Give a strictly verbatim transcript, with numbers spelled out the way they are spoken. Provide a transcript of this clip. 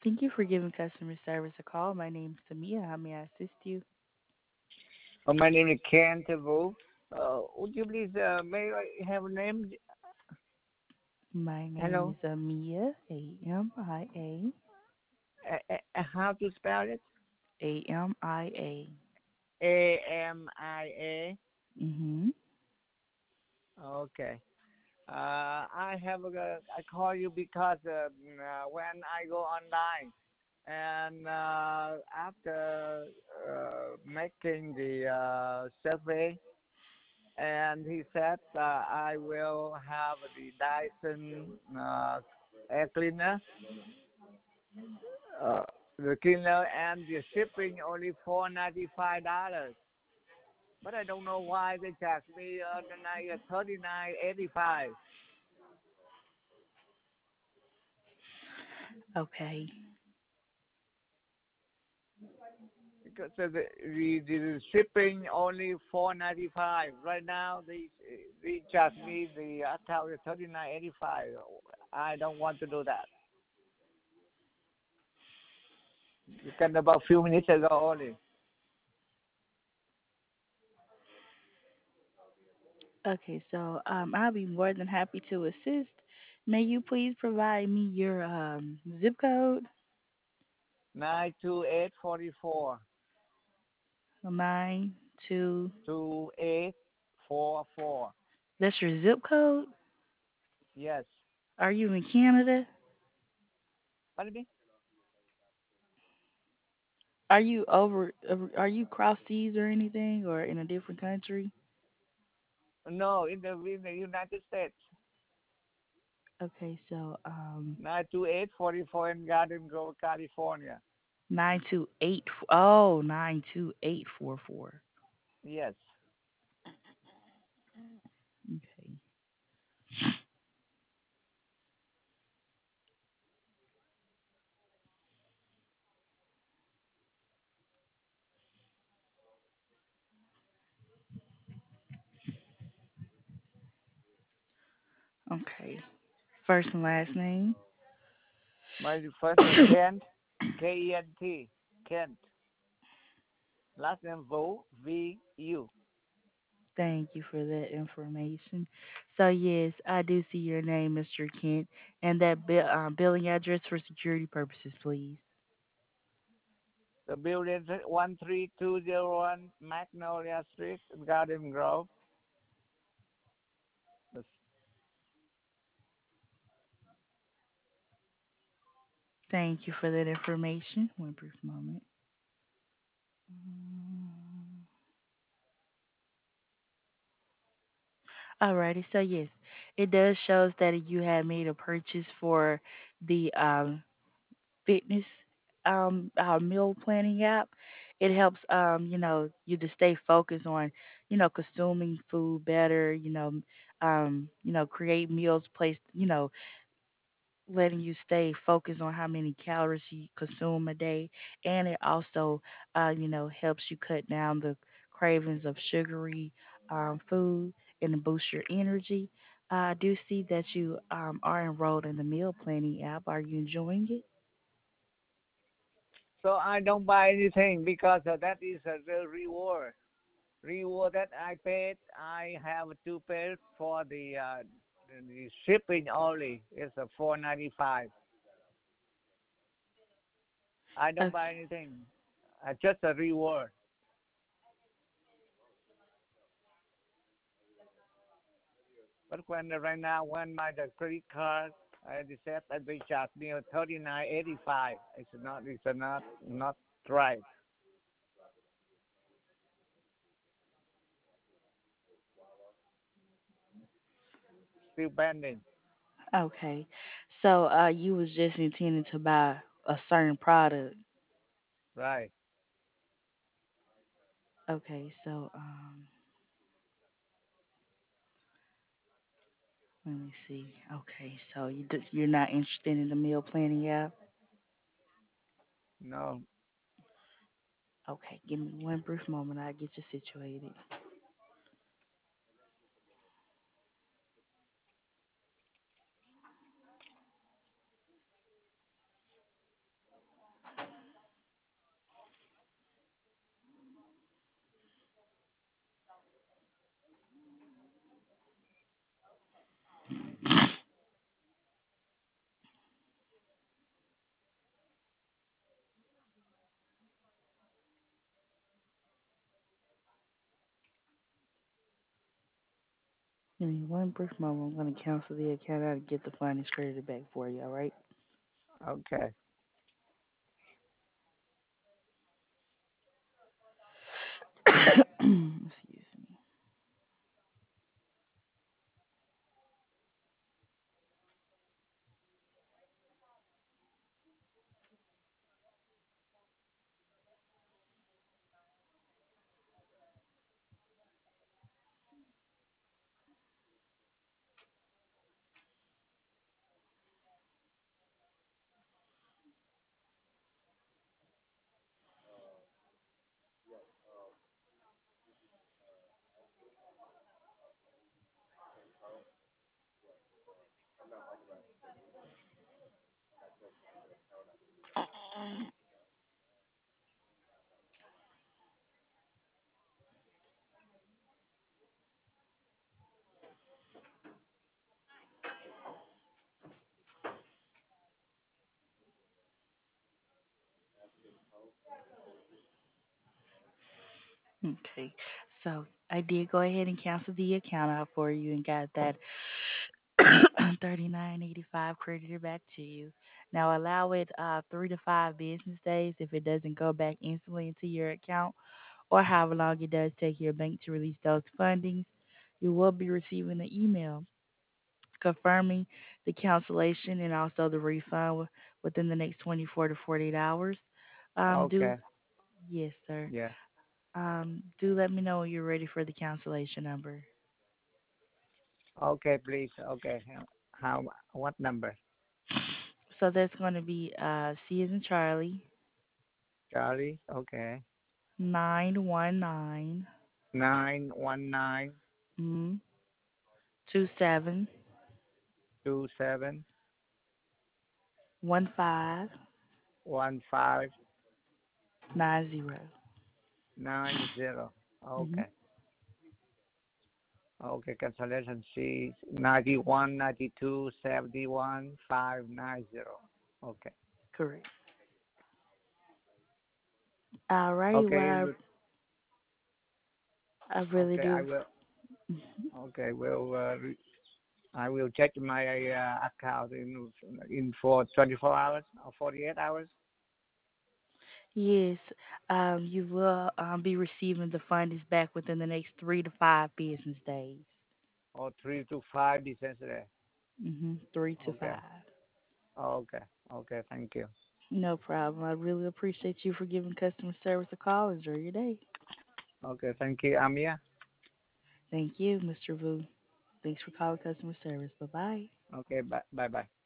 Thank you for giving customer service a call. My name is Tamia. How may I assist you? Uh, my name is Ken Tevu. Uh, would you please, uh, may I have a name? My name Hello? is Amia, A M I A. Uh, uh, how to spell it? A M I A. A M I A. Mm-hmm. Okay. Uh, I have a, I call you because uh, mm, uh, when I go online and uh, after uh, making the uh, survey, and he said uh, I will have the Dyson uh, air cleaner, uh, the cleaner, and the shipping only four ninety five dollars. But I don't know why they charge me uh, the night uh, thirty nine eighty five. Okay. Because uh, the, the the shipping only four ninety five. Right now they they charge me the account thirty nine eighty five. I don't want to do that. You can about few minutes ago only. Okay, so um, I'll be more than happy to assist. May you please provide me your um, zip code? Nine two eight forty four Nine two. two eight four four. That's your zip code? Yes. Are you in Canada? Pardon me? Are you over? Are you cross seas or anything, or in a different country? No, in the in the United States. Okay, so um, Nine two eight forty four in Garden Grove, California. nine two eight. Oh, nine two eight four four. Yes. Okay. Okay. First and last name. My first name Kent, K E N T, Kent. Last name Vu, V U. Thank you for that information. So yes, I do see your name, Mister Kent, and that bill, um, billing address for security purposes, please. The building is one three two zero one Magnolia Street, Garden Grove. The Thank you for that information. One brief moment. Mm. Alrighty, so yes, it does shows that you had made a purchase for the um, fitness um, uh, meal planning app. It helps um, you know you to stay focused on you know consuming food better. You know, um, you know create meals placed you know letting you stay focused on how many calories you consume a day, and it also, uh, you know, helps you cut down the cravings of sugary um, food and to boost your energy. Uh, I do see that you um, are enrolled in the meal planning app. Are you enjoying it? So I don't buy anything because uh, that is uh, the reward. Reward that I paid, I have to pay for the uh, the the shipping only. It's a four ninety five. I don't Okay. buy anything. Uh, just a reward. But when uh, right now when my the credit card I said that they charge me thirty nine eighty five. It's not it's not not right. Still pending. Okay. So uh, you was just intending to buy a certain product. Right. Okay. So um, let me see. Okay. So you d- you're not interested in the meal planning app. No. Okay, give me one brief moment. I'll get you situated. Give me one brief moment. I'm going to cancel the account out and get the funds credited back for you, all right? Okay. Excuse me. Okay, so I did go ahead and cancel the account out for you and got that thirty nine eighty five credited back to you. Now allow it uh, three to five business days if it doesn't go back instantly into your account, or however long it does take your bank to release those fundings. You will be receiving an email confirming the cancellation and also the refund wi- within the next twenty-four to forty-eight hours. Um, do Okay. yes, sir. Yeah. Um, do let me know when you're ready for the cancellation number. Okay, please. Okay. How, how what number? So that's going to be uh, C as in Charlie, Charlie. Okay. nine one nine, Nine one nine mm, two seven two seven one five one five nine zero. nine zero. Mm-hmm. Okay. Okay. Cancellation C ninety one ninety two seventy one five nine zero. Okay. Correct. All right. Well, Okay. I, Good. I really Okay. I do. will. Okay. Will uh, re- I will check my uh, account in in for twenty four hours or forty eight hours Yes, um, you will um, be receiving the funds back within the next three to five business days. or three to five business day. Mm-hmm. Three to Okay. five. Okay. Okay. Thank you. No problem. I really appreciate you for giving customer service a call. Enjoy your day. Okay. Thank you, Amia. Thank you, mister Vu. Thanks for calling customer service. Bye bye. Okay. Bye. Bye. Bye.